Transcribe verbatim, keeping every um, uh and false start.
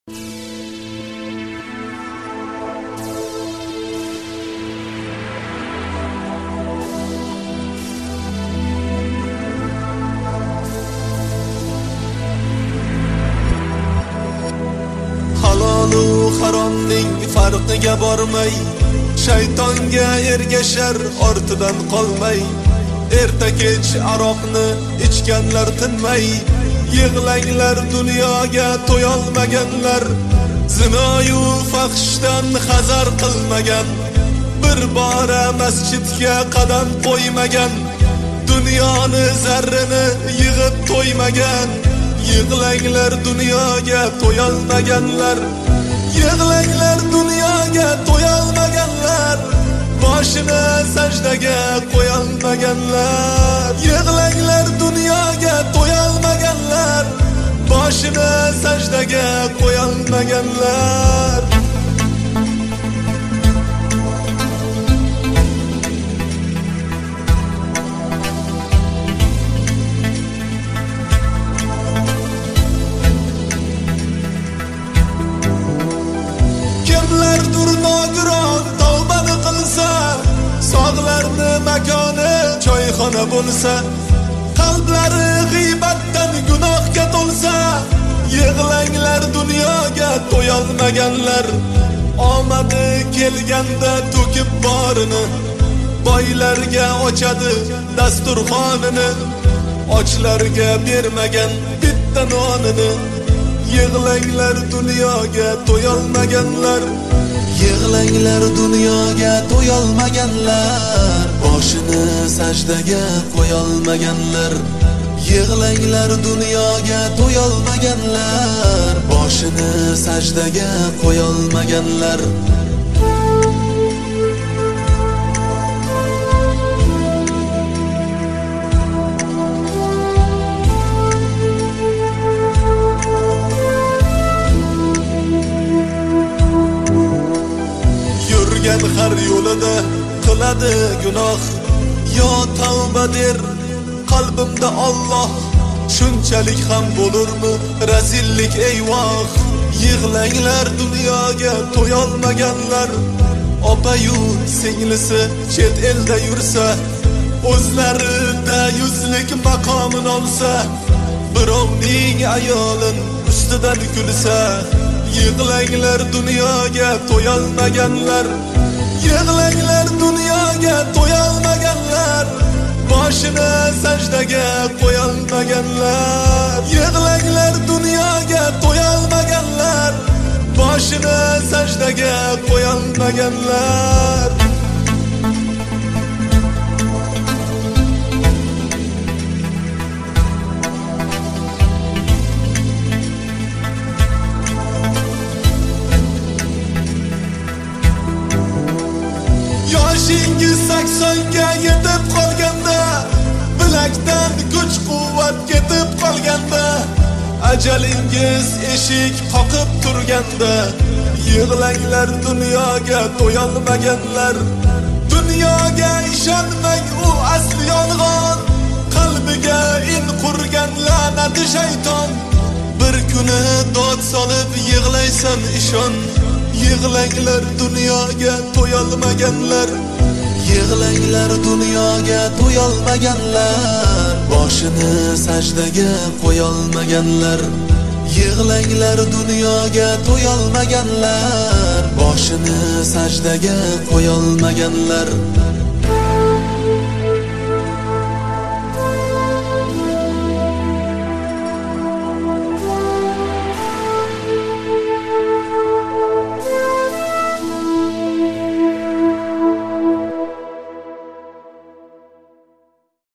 Halolu haromning farqiga bormay, shaytonga ergashar ortidan qolmay, erta kech aroqni ichganlar tinmay, yig'langlar dunyoga to'yolmaganlar, zinoyu fahshdan hazar qilmagan, bir bora masjidga qadam qo'ymagan, dunyoni zarrini yig'ib to'ymagan, yig'langlar dunyoga to'yolmaganlar, yig'langlar dunyoga to'yolmaganlar, boshini sajdaga qo'yolmaganlar, yig'langlar dunyoga to'yolmaganlar, boshini sajdaga qo'yolmaganlar. Kimlardir nogiron tavbani qilsa, sog'larni makoni choyxona bo'lsa, qalblari g'iybatdan gunohga to'lsa, yig'langlar dunyoga to'yolmaganlar, omadi kelganda to'kib borini, boylarga ochadi dasturxonini, ochlarga bermagan bitta nonini, yig'langlar dunyoga to'yolmaganlar, yig'langlar dunyoga to'yolmaganlar, boshini sajdaga qo'yolmaganlar, yig'langlar dunyoga to'yolmaganlar, boshini sajdaga qo'yolmaganlar. Har yo'lida qiladi gunoh, yo tavba der qalbimda Alloh, shunchalik ham bo'lurmi razillik eyvoh, yig'langlar dunyoga to'yolmaganlar, opa-yu singlisi chet elda yursa, o'zlarida yuzlik maqomin olsa, birovning ayolin ustidan kulsa, yig'langlar dunyoga to'yolmaganlar, yig'langlar dunyoga to'yolmaganlar, boshini sajdaga qo'yolmaganlar, yig'langlar dunyoga to'yolmaganlar, boshini sajdaga qo'yolmaganlar. Yoshingiz saksonga yetib qolganda, bilakdan kuch quvvat ketib qolganda, ajalingiz eshik qoqib turganda, yig'langlar dunyoga to'yolmaganlar, dunyoga ishonmang, u asli yolg'on, qalbiga in qurgan la'nati shayton, bir kuni dod solib yig'laysan ishon, yig'langlar dunyoga to'yolmaganlar, yig'langlar dunyoga to'yolmaganlar, boshini sajdaga qo'yolmaganlar, yig'langlar dunyoga to'yolmaganlar, boshini sajdaga qo'yolmaganlar.